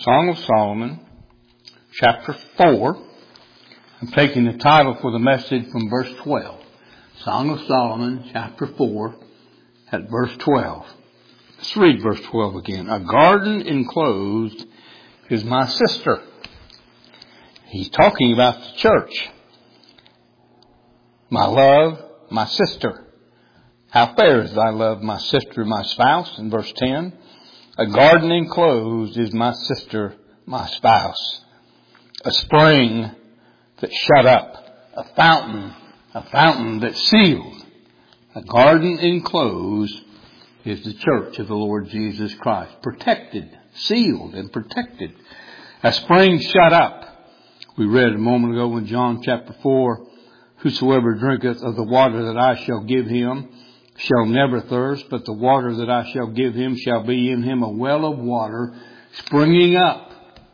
Song of Solomon, chapter 4. I'm taking the title for the message from verse 12. Song of Solomon, chapter 4, at verse 12. Let's read verse 12 again. A garden enclosed is my sister. He's talking about the church. My love, my sister. How fair is thy love, my sister, my spouse, in verse 10. A garden enclosed is my sister, my spouse. A spring that shut up. A fountain that's sealed. A garden enclosed is the church of the Lord Jesus Christ. Protected, sealed and protected. A spring shut up. We read a moment ago in John chapter 4, whosoever drinketh of the water that I shall give him shall never thirst, but the water that I shall give him shall be in him a well of water springing up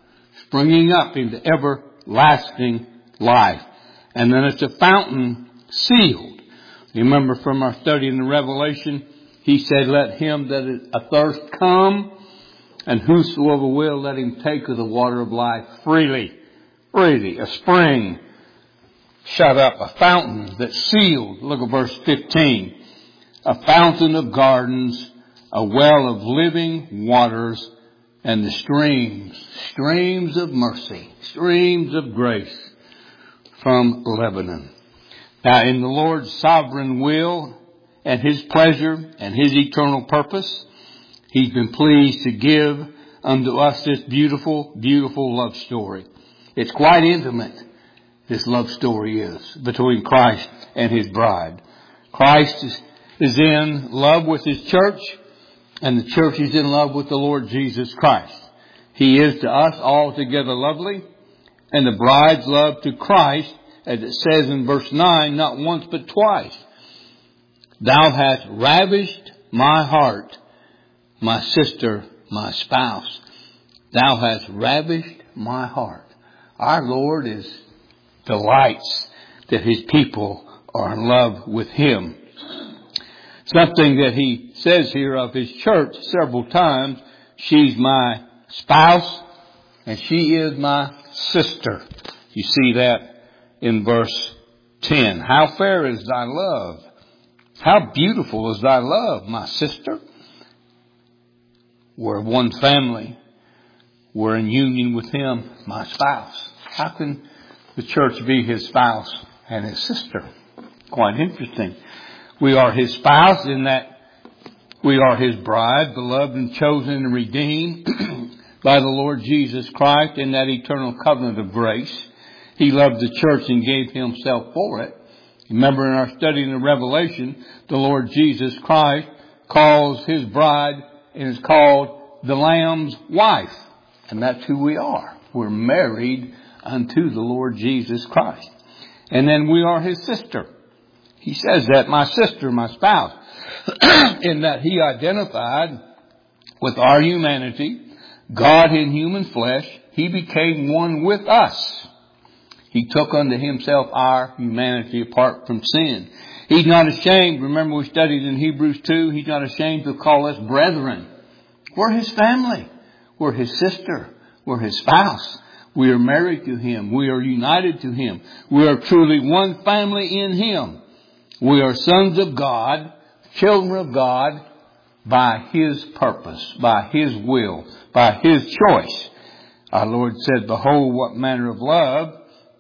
into everlasting life. And then it's a fountain sealed. You remember from our study in the Revelation, he said, let him that is athirst come, and whosoever will, let him take of the water of life freely. Freely. A spring shut up, a fountain that's sealed. Look at verse 15. A fountain of gardens, a well of living waters, and the streams of mercy, streams of grace from Lebanon. Now, in the Lord's sovereign will and His pleasure and His eternal purpose, He's been pleased to give unto us this beautiful, beautiful love story. It's quite intimate, this love story is, between Christ and His bride. Christ is in love with His church, and the church is in love with the Lord Jesus Christ. He is to us altogether lovely, and the bride's love to Christ, as it says in verse 9, not once but twice. Thou hast ravished my heart, my sister, my spouse. Thou hast ravished my heart. Our Lord delights that His people are in love with Him. Something that He says here of His church several times, she's my spouse and she is my sister. You see that in verse 10. How fair is thy love? How beautiful is thy love, my sister? We're one family. We're in union with Him, my spouse. How can the church be His spouse and His sister? Quite interesting. We are His spouse in that we are His bride, beloved and chosen and redeemed by the Lord Jesus Christ in that eternal covenant of grace. He loved the church and gave Himself for it. Remember in our study in the Revelation, the Lord Jesus Christ calls His bride and is called the Lamb's wife. And that's who we are. We're married unto the Lord Jesus Christ. And then we are His sister. He says that, my sister, my spouse, in that He identified with our humanity, God in human flesh. He became one with us. He took unto Himself our humanity apart from sin. He's not ashamed. Remember we studied in Hebrews 2. He's not ashamed to call us brethren. We're His family. We're His sister. We're His spouse. We are married to Him. We are united to Him. We are truly one family in Him. We are sons of God, children of God, by His purpose, by His will, by His choice. Our Lord said, behold, what manner of love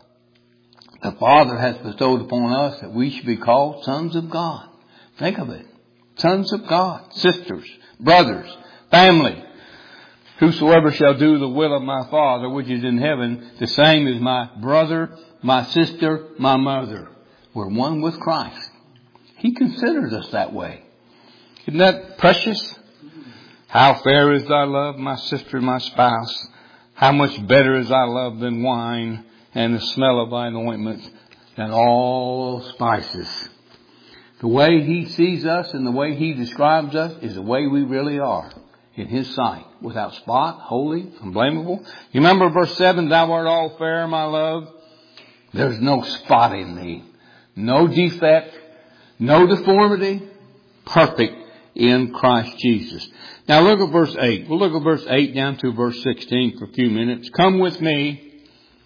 the Father hath bestowed upon us, that we should be called sons of God. Think of it. Sons of God, sisters, brothers, family. Whosoever shall do the will of my Father, which is in heaven, the same is my brother, my sister, my mother. We're one with Christ. He considers us that way. Isn't that precious? How fair is thy love, my sister, my spouse. How much better is thy love than wine, and the smell of thine ointment than all spices. The way He sees us and the way He describes us is the way we really are in His sight. Without spot, holy, unblameable. You remember verse 7, thou art all fair, my love. There's no spot in thee. No defect. No deformity. Perfect in Christ Jesus. Now look at verse 8. We'll look at verse 8 down to verse 16 for a few minutes. Come with me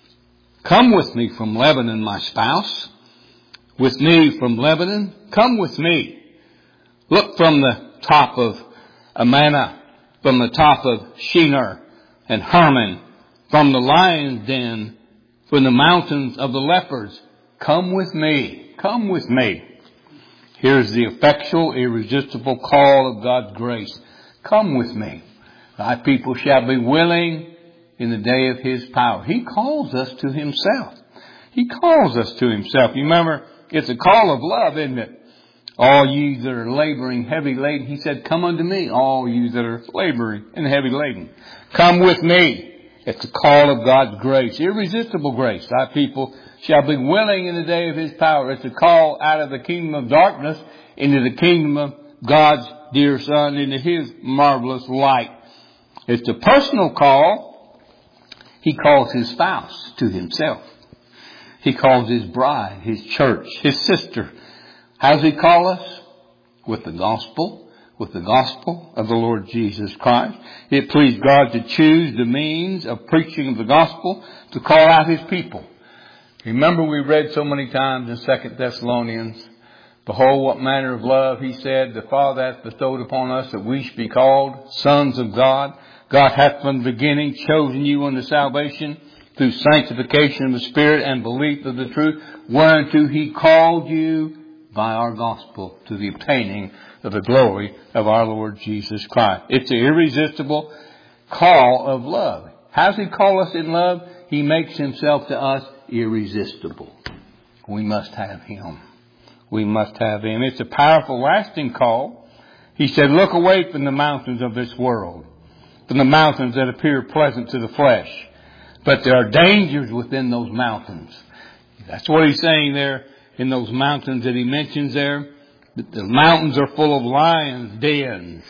from Lebanon, my spouse. With me from Lebanon, come with me. Look from the top of Amana, from the top of Shinar and Hermon, from the lion's den, from the mountains of the leopards. Come with me. Come with me. Here's the effectual, irresistible call of God's grace. Come with me. Thy people shall be willing in the day of His power. He calls us to Himself. He calls us to Himself. You remember, it's a call of love, isn't it? All ye that are laboring, heavy laden. He said, come unto me, all you that are laboring and heavy laden. Come with me. It's a call of God's grace, irresistible grace. Thy people shall be willing in the day of His power. It's a call out of the kingdom of darkness into the kingdom of God's dear Son, into His marvelous light. It's a personal call. He calls His spouse to Himself. He calls His bride, His church, His sister. How does He call us? With the gospel. With the gospel of the Lord Jesus Christ. It pleased God to choose the means of preaching of the gospel to call out His people. Remember, we read so many times in 2 Thessalonians, behold, what manner of love, He said, the Father hath bestowed upon us that we should be called sons of God. God hath from the beginning chosen you unto salvation through sanctification of the Spirit and belief of the truth, whereunto He called you by our gospel to the obtaining of the glory of our Lord Jesus Christ. It's an irresistible call of love. How does He call us in love? He makes Himself to us irresistible. We must have Him. We must have Him. It's a powerful, lasting call. He said, look away from the mountains of this world, from the mountains that appear pleasant to the flesh. But there are dangers within those mountains. That's what He's saying there in those mountains that He mentions there. The mountains are full of lions' dens.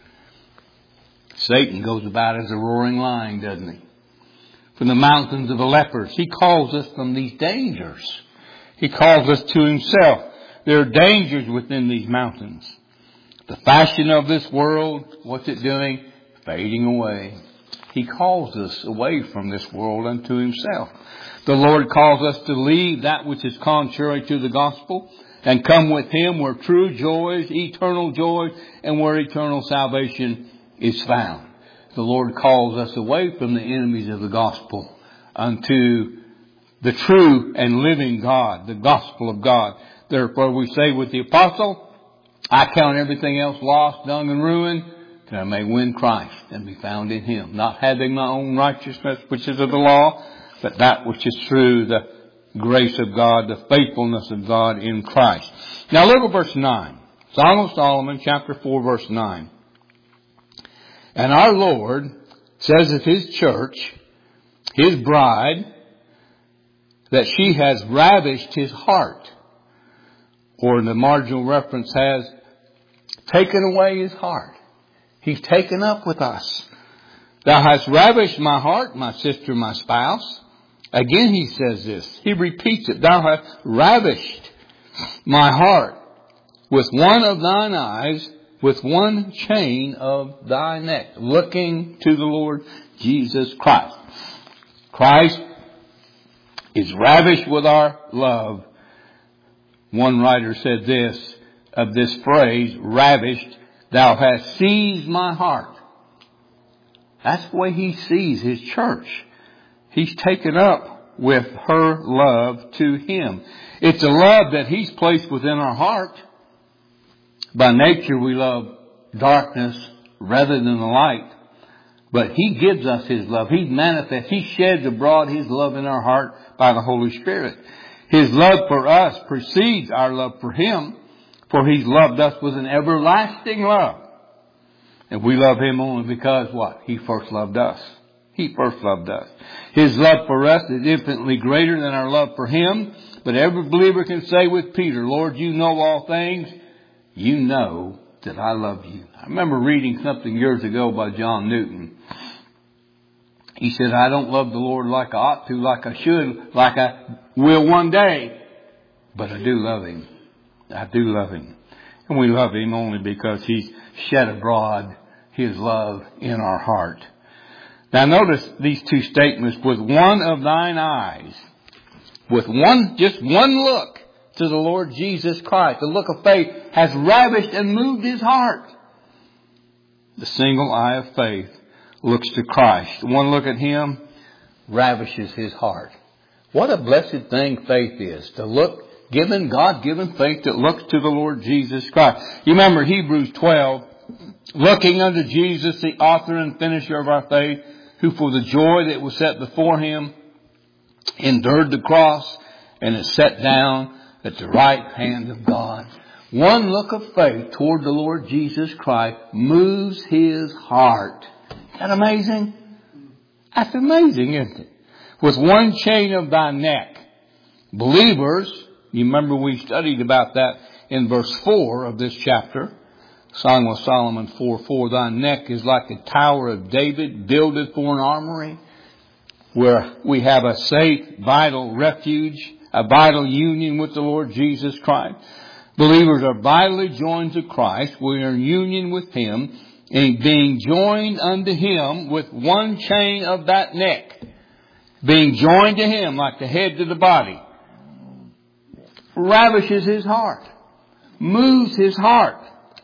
Satan goes about as a roaring lion, doesn't he? From the mountains of the lepers. He calls us from these dangers. He calls us to Himself. There are dangers within these mountains. The fashion of this world, what's it doing? Fading away. He calls us away from this world unto Himself. The Lord calls us to leave that which is contrary to the gospel and come with Him where true joys, eternal joys, and where eternal salvation is found. The Lord calls us away from the enemies of the gospel unto the true and living God, the gospel of God. Therefore we say with the apostle, I count everything else lost, dung, and ruin, that I may win Christ and be found in Him, not having my own righteousness, which is of the law, but that which is through the grace of God, the faithfulness of God in Christ. Now look at verse 9. Song of Solomon, chapter 4, verse 9. And our Lord says of His church, His bride, that she has ravished His heart. Or in the marginal reference has taken away His heart. He's taken up with us. Thou hast ravished my heart, my sister, my spouse. Again He says this. He repeats it. Thou hast ravished my heart with one of thine eyes, with one chain of thy neck. Looking to the Lord Jesus Christ. Christ is ravished with our love. One writer said this, of this phrase, ravished, thou hast seized my heart. That's the way He sees His church. He's taken up with her love to Him. It's a love that He's placed within our heart. By nature we love darkness rather than the light. But He gives us His love. He manifests. He sheds abroad His love in our heart by the Holy Spirit. His love for us precedes our love for Him. For He's loved us with an everlasting love. And we love Him only because what? He first loved us. He first loved us. His love for us is infinitely greater than our love for Him. But every believer can say with Peter, Lord, you know all things. You know that I love you. I remember reading something years ago by John Newton. He said, I don't love the Lord like I ought to, like I should, like I will one day. But I do love Him. I do love Him. And we love Him only because He's shed abroad His love in our heart. Now notice these two statements. With one of thine eyes, with just one look to the Lord Jesus Christ, the look of faith has ravished and moved His heart. The single eye of faith looks to Christ. One look at Him ravishes His heart. What a blessed thing faith is, to look, God-given faith that looks to the Lord Jesus Christ. You remember Hebrews 12, looking unto Jesus, the author and finisher of our faith, who for the joy that was set before Him endured the cross and is set down at the right hand of God. One look of faith toward the Lord Jesus Christ moves His heart. Isn't that amazing? That's amazing, isn't it? With one chain of thy neck. Believers, you remember we studied about that in verse 4 of this chapter. Song of Solomon 4:4. Thy neck is like the tower of David, builded for an armory, where we have a safe, vital refuge, a vital union with the Lord Jesus Christ. Believers are vitally joined to Christ. We are in union with Him, and being joined unto Him with one chain of that neck. Being joined to Him like the head to the body. Ravishes His heart. Moves His heart.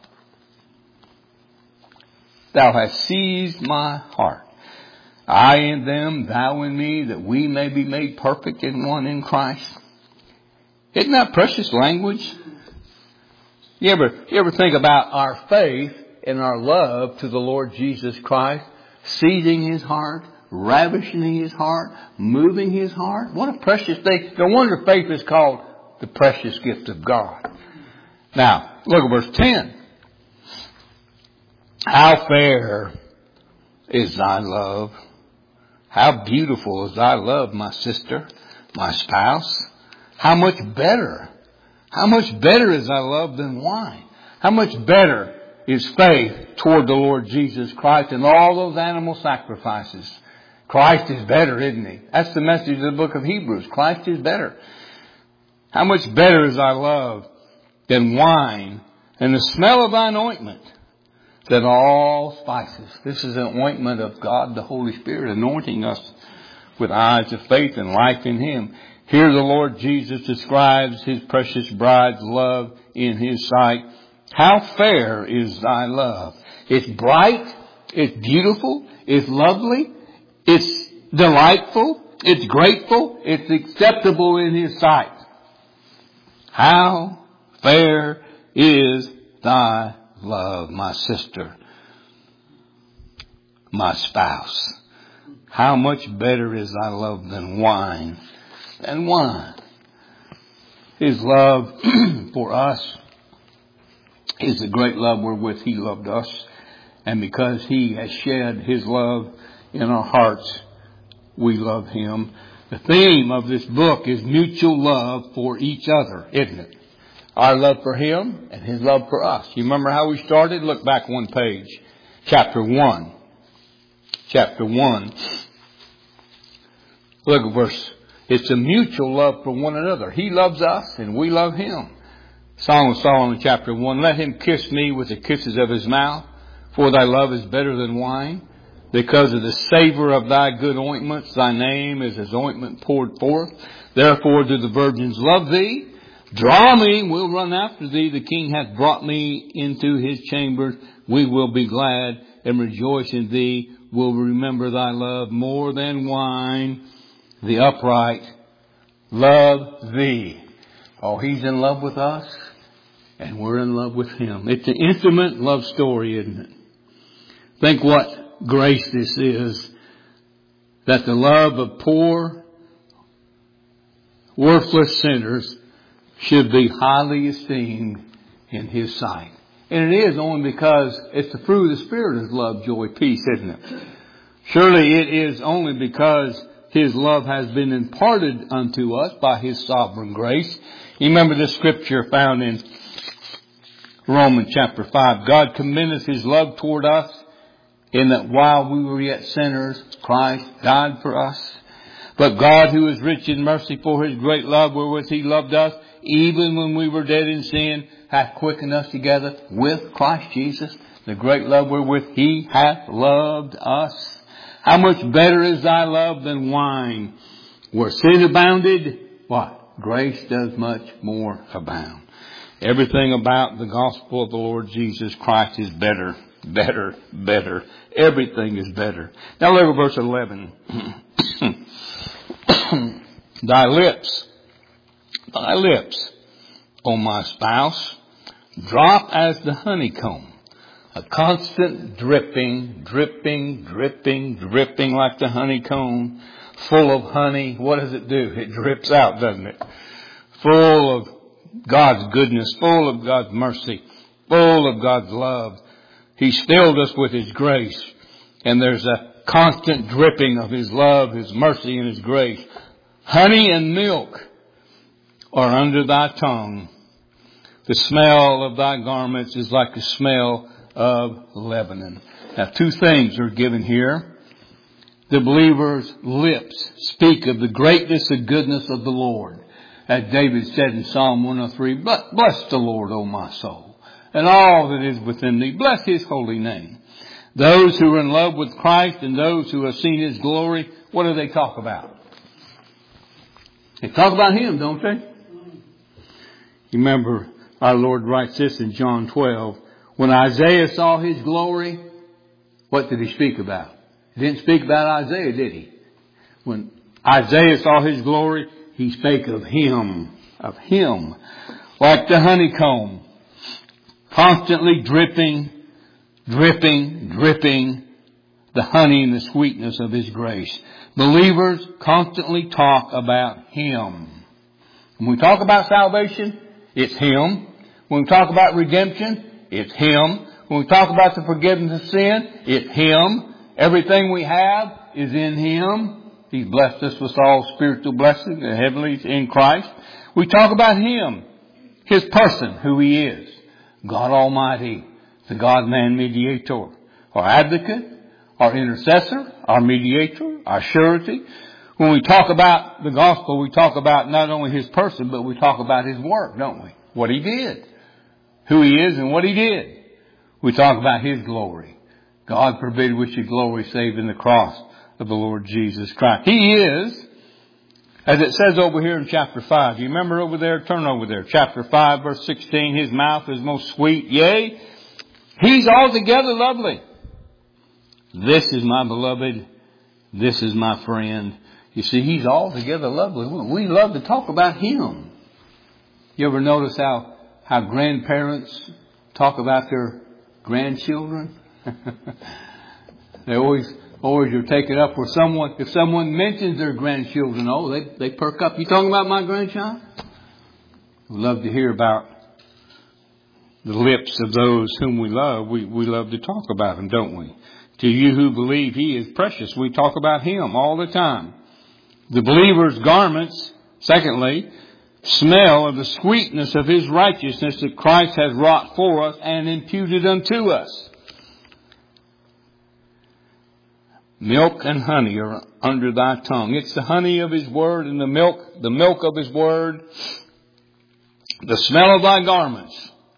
Thou hast seized my heart. I in them, thou in me, that we may be made perfect in one in Christ. Isn't that precious language? You ever think about our faith and our love to the Lord Jesus Christ, seizing His heart, ravishing His heart, moving His heart? What a precious thing. No wonder faith is called the precious gift of God. Now, look at verse 10. How fair is thy love. How beautiful is thy love, my sister, my spouse. How much better is thy love than wine. How much better is faith toward the Lord Jesus Christ than all those animal sacrifices. Christ is better, isn't He? That's the message of the book of Hebrews. Christ is better. How much better is thy love than wine, and the smell of thine ointment than all spices. This is an ointment of God, the Holy Spirit, anointing us with eyes of faith and life in Him. Here the Lord Jesus describes His precious bride's love in His sight. How fair is thy love. It's bright, it's beautiful, it's lovely, it's delightful, it's grateful, it's acceptable in His sight. How fair is thy love, my sister, my spouse. How much better is thy love than wine? Than wine. His love for us is the great love wherewith He loved us. And because He has shed His love in our hearts, we love Him. The theme of this book is mutual love for each other, isn't it? Our love for Him and His love for us. You remember how we started? Look back one page. Chapter 1. Chapter 1. Look at verse. It's a mutual love for one another. He loves us and we love Him. Song of Solomon chapter 1. Let him kiss me with the kisses of his mouth, for thy love is better than wine. Because of the savor of thy good ointments, thy name is as ointment poured forth. Therefore do the virgins love thee. Draw me, we'll run after thee. The King hath brought me into His chambers. We will be glad and rejoice in thee. We'll remember thy love more than wine. The upright love thee. Oh, He's in love with us and we're in love with Him. It's an intimate love story, isn't it? Think what grace this is. That the love of poor, worthless sinners should be highly esteemed in His sight. And it is only because it's the fruit of the Spirit is love, joy, peace, isn't it? Surely it is only because His love has been imparted unto us by His sovereign grace. You remember the scripture found in Romans chapter 5. God commendeth His love toward us in that while we were yet sinners, Christ died for us. But God, who is rich in mercy for His great love wherewith He loved us, even when we were dead in sin, hath quickened us together with Christ Jesus. the great love wherewith He hath loved us. How much better is thy love than wine? Where sin abounded, what? Grace does much more abound. Everything about the gospel of the Lord Jesus Christ is better, better, better. Everything is better. Now look at verse 11. Thy lips, O my spouse, drop as the honeycomb. A constant dripping, dripping, dripping, dripping like the honeycomb. Full of honey. What does it do? It drips out, doesn't it? Full of God's goodness, full of God's mercy, full of God's love. He's filled us with His grace. And there's a constant dripping of His love, His mercy, and His grace. Honey and milk are under thy tongue. The smell of thy garments is like the smell of Lebanon. Now, two things are given here. The believer's lips speak of the greatness and goodness of the Lord. As David said in Psalm 103, bless the Lord, O my soul, and all that is within thee. Bless His holy name. Those who are in love with Christ and those who have seen His glory, what do they talk about? They talk about Him, don't they? You remember our Lord writes this in John 12. When Isaiah saw His glory, what did he speak about? He didn't speak about Isaiah, did he? When Isaiah saw His glory, he spake of Him, like the honeycomb, constantly dripping, dripping, dripping the honey and the sweetness of His grace. Believers constantly talk about Him. When we talk about salvation, it's Him. When we talk about redemption, it's Him. When we talk about the forgiveness of sin, it's Him. Everything we have is in Him. He's blessed us with all spiritual blessings and heavenlies in Christ. We talk about Him, His person, who He is. God Almighty, the God-man mediator, our advocate, our intercessor, our mediator, our surety. When we talk about the gospel, we talk about not only His person, but we talk about His work, don't we? What He did, who He is and what He did. We talk about His glory. God forbid which His glory save in the cross of the Lord Jesus Christ. He is, as it says over here in chapter 5. You remember over there? Turn over there. Chapter 5, verse 16. His mouth is most sweet. Yea, He's altogether lovely. This is my beloved. This is my friend. You see, He's altogether lovely. We love to talk about Him. You ever notice how grandparents talk about their grandchildren? They always are taken up for someone. If someone mentions their grandchildren, they perk up. You talking about my grandchild? We love to hear about the lips of those whom we love. We love to talk about them, don't we? To you who believe He is precious, we talk about Him all the time. The believer's garments, secondly, smell of the sweetness of His righteousness that Christ has wrought for us and imputed unto us. Milk and honey are under thy tongue. It's the honey of His word and the milk of His word. The smell of thy garments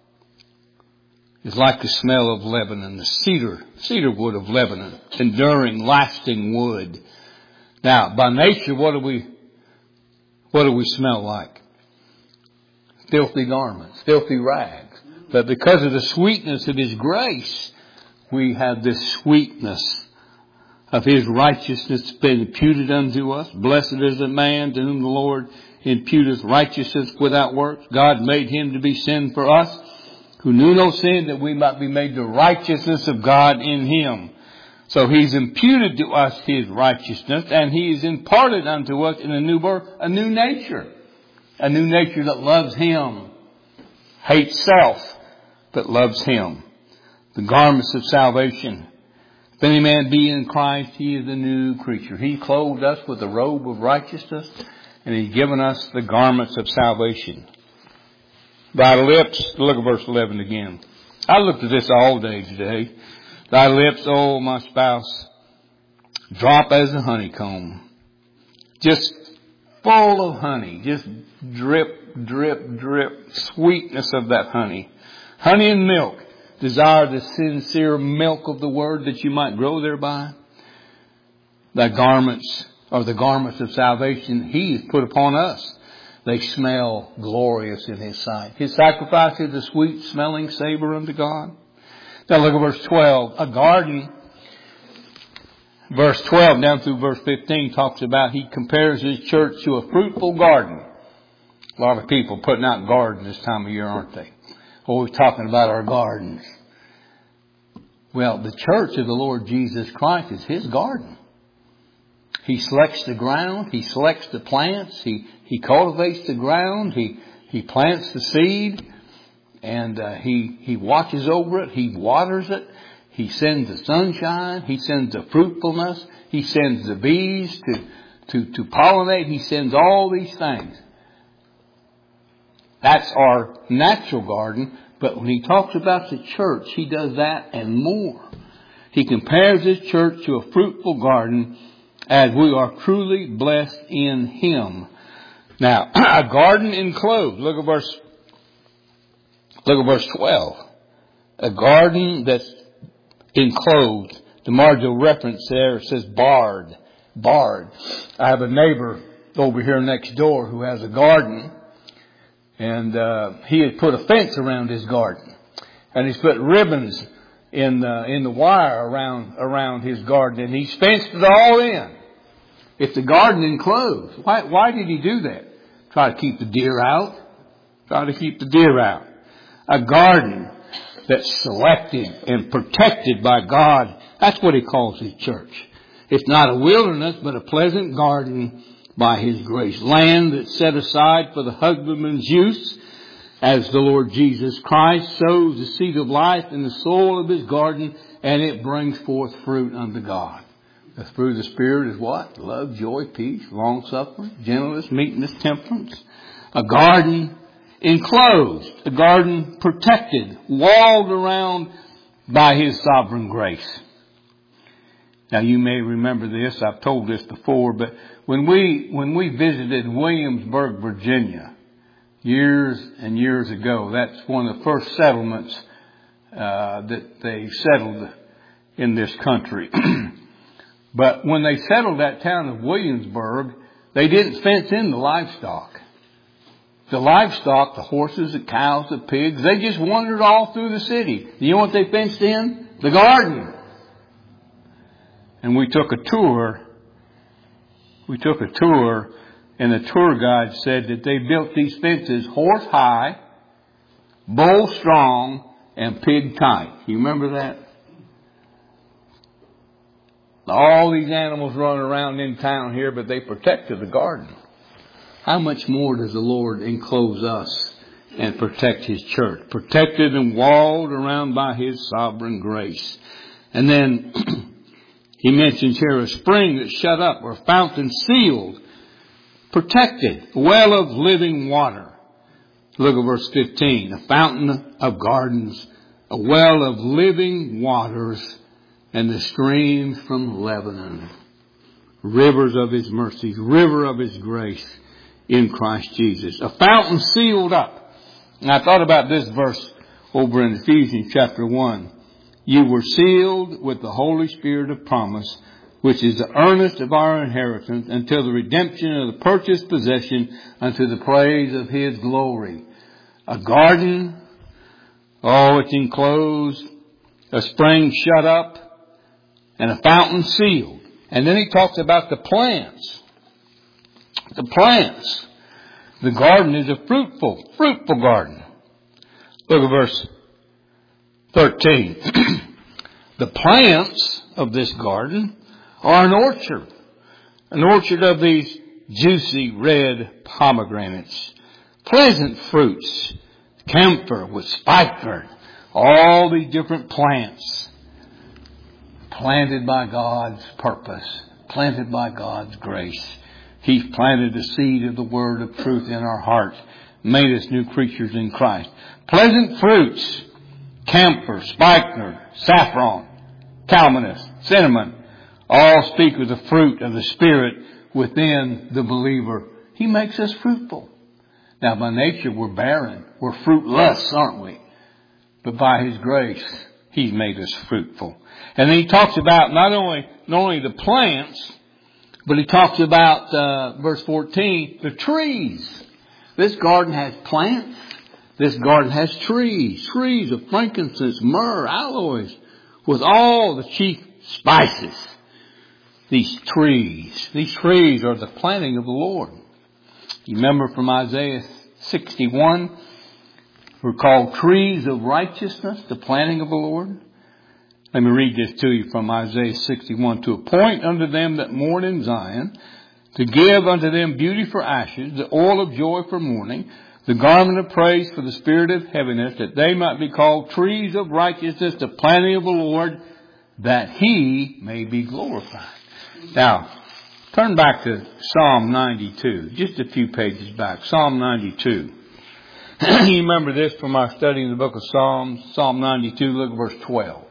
is like the smell of Lebanon, the cedar wood of Lebanon, enduring, lasting wood. Now, by nature, what do we smell like? Filthy garments, filthy rags. But because of the sweetness of His grace, we have this sweetness of His righteousness been imputed unto us. Blessed is the man to whom the Lord imputeth righteousness without works. God made Him to be sin for us, who knew no sin, that we might be made the righteousness of God in Him. So He's imputed to us His righteousness, and He is imparted unto us in a new birth, a new nature. A new nature that loves Him, hates self, but loves Him. The garments of salvation. If any man be in Christ, he is a new creature. He clothed us with the robe of righteousness, and He's given us the garments of salvation. Thy lips, look at verse 11 again. I looked at this all day today. Thy lips, O my spouse, drop as a honeycomb. Just full of honey. Just drip, drip, drip. Sweetness of that honey. Honey and milk. desire the sincere milk of the word that you might grow thereby. Thy garments are the garments of salvation He has put upon us. They smell glorious in His sight. His sacrifice is a sweet smelling savor unto God. Now look at verse 12. A garden, verse 12 down through verse 15 talks about He compares His church to a fruitful garden. A lot of people putting out gardens this time of year, aren't they? Always talking about our gardens. Well, the church of the Lord Jesus Christ is His garden. He selects the ground. He selects the plants. He cultivates the ground. He plants the seed. And he watches over it. He waters it. He sends the sunshine. He sends the fruitfulness. He sends the bees to pollinate. He sends all these things. That's our natural garden. But when He talks about the church, He does that and more. He compares His church to a fruitful garden, as we are truly blessed in Him. Now, a garden enclosed. Look at verse 12. A garden that's enclosed. The marginal reference there says barred. Barred. I have a neighbor over here next door who has a garden. And he had put a fence around his garden. And he's put ribbons in the wire around his garden. And he's fenced it all in. It's a garden enclosed. Why did he do that? Try to keep the deer out. Try to keep the deer out. A garden that's selected and protected by God. That's what He calls His church. It's not a wilderness, but a pleasant garden by His grace. Land that's set aside for the husbandman's use, as the Lord Jesus Christ sows the seed of life in the soil of His garden, and it brings forth fruit unto God. The fruit of the Spirit is what? Love, joy, peace, long-suffering, gentleness, meekness, temperance. A garden enclosed. A garden protected, walled around by His sovereign grace. Now you may remember this. I've told this before, but when we visited Williamsburg, Virginia, years and years ago, that's one of the first settlements that they settled in this country. But when they settled that town of Williamsburg, they didn't fence in the livestock. The livestock, the horses, the cows, the pigs, they just wandered all through the city. You know what they fenced in? The garden. And we took a tour. And the tour guide said that they built these fences horse high, bull strong, and pig tight. You remember that? All these animals running around in town here, but they protected the garden. How much more does the Lord enclose us and protect His church? Protected and walled around by His sovereign grace. And then He mentions here a spring that's shut up, or a fountain sealed, protected, a well of living water. Look at verse 15. A fountain of gardens, a well of living waters, and the streams from Lebanon. Rivers of His mercies, river of His grace in Christ Jesus. A fountain sealed up. And I thought about this verse over in Ephesians chapter 1. You were sealed with the Holy Spirit of promise, which is the earnest of our inheritance until the redemption of the purchased possession unto the praise of His glory. A garden, it's enclosed, a spring shut up, and a fountain sealed. And then he talks about the plants. The plants. The garden is a fruitful garden. Look at verse 13. The plants of this garden are an orchard of these juicy red pomegranates, pleasant fruits, camphor with spikenard, all these different plants planted by God's purpose, planted by God's grace. He's planted the seed of the word of truth in our hearts, made us new creatures in Christ. Pleasant fruits, camphor, spikenard, saffron, calamus, cinnamon, all speak of the fruit of the Spirit within the believer. He makes us fruitful. Now, by nature, we're barren. We're fruitless, aren't we? but by His grace, He's made us fruitful. And then He talks about not only the plants, but He talks about, verse 14, the trees. This garden has plants. This garden has trees. Trees of frankincense, myrrh, aloes, with all the chief spices. These trees are the planting of the Lord. You remember from Isaiah 61, we're called trees of righteousness, the planting of the Lord. Let me read this to you from Isaiah 61. To appoint unto them that mourn in Zion, to give unto them beauty for ashes, the oil of joy for mourning, the garment of praise for the spirit of heaviness, that they might be called trees of righteousness, the planting of the Lord, that He may be glorified. Now, turn back to Psalm 92, just a few pages back. Psalm 92. You remember this from our study in the book of Psalms. Psalm 92, look at verse 12.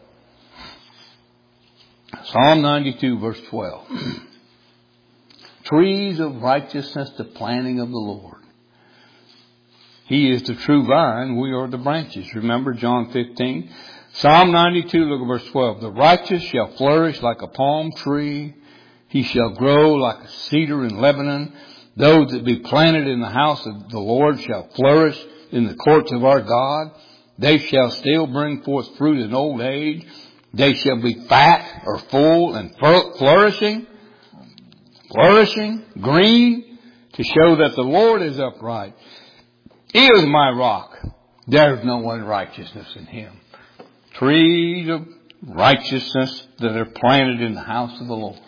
Psalm 92, verse 12. Trees of righteousness, the planting of the Lord. He is the true vine, we are the branches. Remember John 15? Psalm 92, look at verse 12. The righteous shall flourish like a palm tree. He shall grow like a cedar in Lebanon. Those that be planted in the house of the Lord shall flourish in the courts of our God. They shall still bring forth fruit in old age. They shall be fat or full and flourishing, green, to show that the Lord is upright. He is my rock. There is no unrighteousness in Him. Trees of righteousness that are planted in the house of the Lord.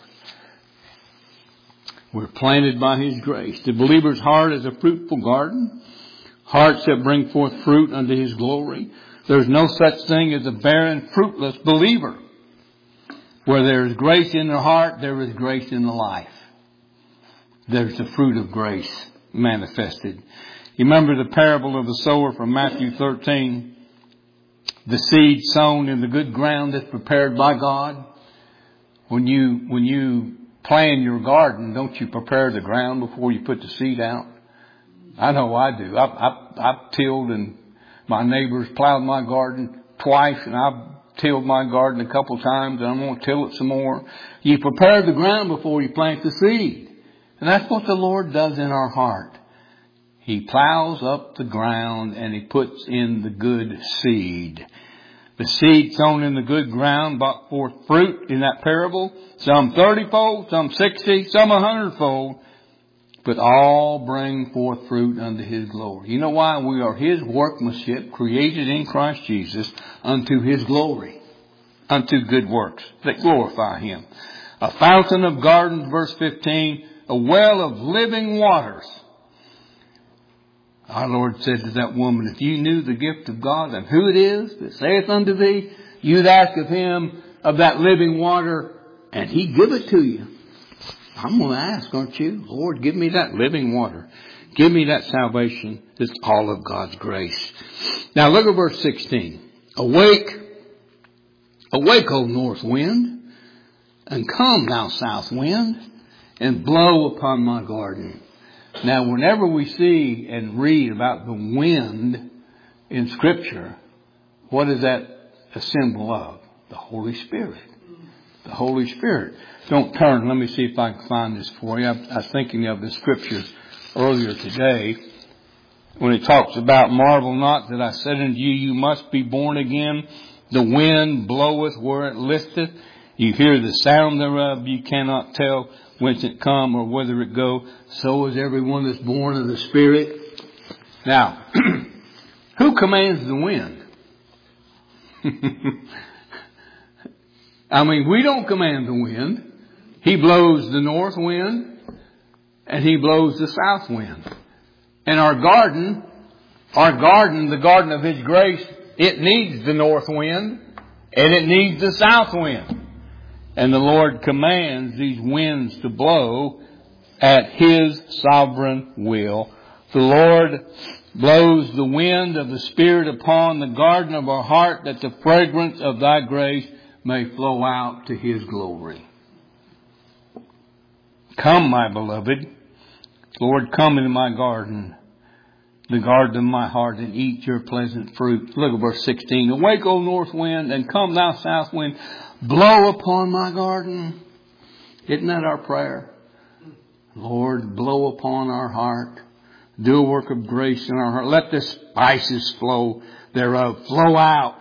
We're planted by His grace. The believer's heart is a fruitful garden. Hearts that bring forth fruit unto His glory. There's no such thing as a barren, fruitless believer. Where there is grace in the heart, there is grace in the life. There's the fruit of grace manifested. You remember the parable of the sower from Matthew 13? The seed sown in the good ground that's prepared by God. When you plant your garden, don't you prepare the ground before you put the seed out? I know I do. I've tilled, and my neighbors plowed my garden twice, and I've tilled my garden a couple times, and I'm going to till it some more. You prepare the ground before you plant the seed. And that's what the Lord does in our heart. He plows up the ground and He puts in the good seed. The seed sown in the good ground brought forth fruit in that parable. Some 30-fold, some 60, some 100-fold. But all bring forth fruit unto His glory. You know why? We are His workmanship, created in Christ Jesus unto His glory. Unto good works that glorify Him. A fountain of gardens, verse 15. A well of living waters. Our Lord said to that woman, if you knew the gift of God and who it is that saith unto thee, you'd ask of Him of that living water, and He'd give it to you. I'm going to ask, aren't you? Lord, give me that living water. Give me that salvation. It's all of God's grace. Now look at verse 16. Awake, O north wind, and come, thou south wind, and blow upon my garden. Now, whenever we see and read about the wind in Scripture, what is that a symbol of? The Holy Spirit. The Holy Spirit. Don't turn. Let me see if I can find this for you. I was thinking of the Scriptures earlier today when it talks about, marvel not that I said unto you, you must be born again. The wind bloweth where it listeth. You hear the sound thereof. You cannot tell whence it come or whither it go. So is everyone that's born of the Spirit. Now, who commands the wind? I mean, we don't command the wind. He blows the north wind and He blows the south wind. And our garden, the garden of His grace, it needs the north wind and it needs the south wind. And the Lord commands these winds to blow at His sovereign will. The Lord blows the wind of the Spirit upon the garden of our heart, that the fragrance of Thy grace may flow out to His glory. Come, my beloved. Lord, come into my garden. the garden of my heart and eat your pleasant fruit. Look at verse 16. Awake, O north wind, and come thou south wind. Blow upon my garden. Isn't that our prayer? Lord, blow upon our heart. Do a work of grace in our heart. Let the spices flow thereof. Flow out.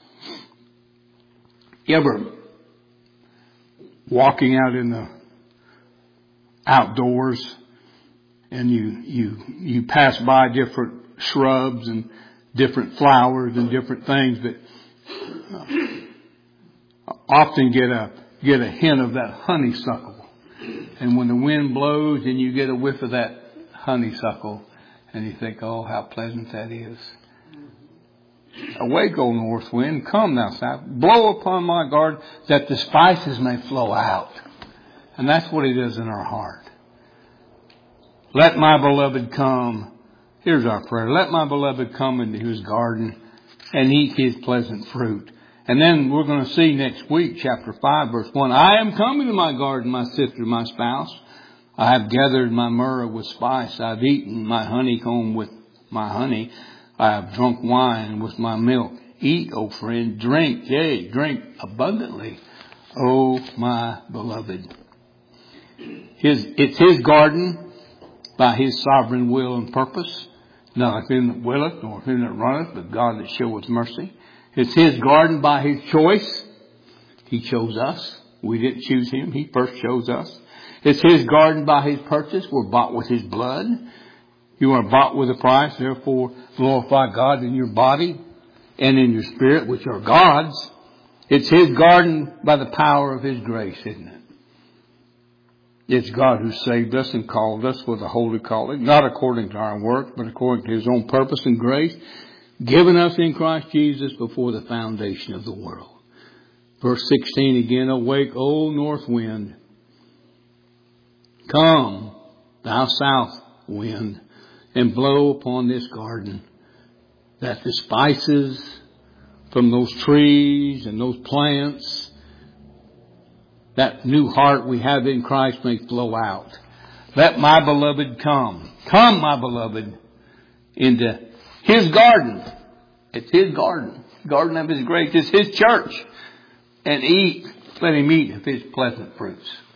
You ever walking out in the outdoors and you pass by different shrubs and different flowers and different things that often get a hint of that honeysuckle. And when the wind blows and you get a whiff of that honeysuckle and you think, oh, how pleasant that is. Awake, O north wind, come thou south, blow upon my garden that the spices may flow out. And that's what He does in our heart. Let my beloved come. Here's our prayer. Let my beloved come into His garden and eat His pleasant fruit. And then we're going to see next week, chapter 5, verse 1. I am coming to my garden, my sister, my spouse. I have gathered my myrrh with spice. I've eaten my honeycomb with my honey. I have drunk wine with my milk. Eat, O friend, drink, yea, drink abundantly, O my beloved. It's His garden by His sovereign will and purpose. Not of him that willeth, nor of him that runneth, but God that showeth mercy. It's His garden by His choice. He chose us. We didn't choose Him. He first chose us. It's His garden by His purchase. We're bought with His blood. You are bought with a price. Therefore, glorify God in your body and in your spirit, which are God's. It's His garden by the power of His grace, isn't it? It's God who saved us and called us with a holy calling, not according to our work, but according to His own purpose and grace, given us in Christ Jesus before the foundation of the world. Verse 16 again, awake, O north wind. Come, thou south wind, and blow upon this garden, that the spices from those trees and those plants, that new heart we have in Christ may flow out. Let my beloved come. Come, my beloved, into His garden. It's His garden. Garden of His grace. It's His church. And eat. Let Him eat of His pleasant fruits.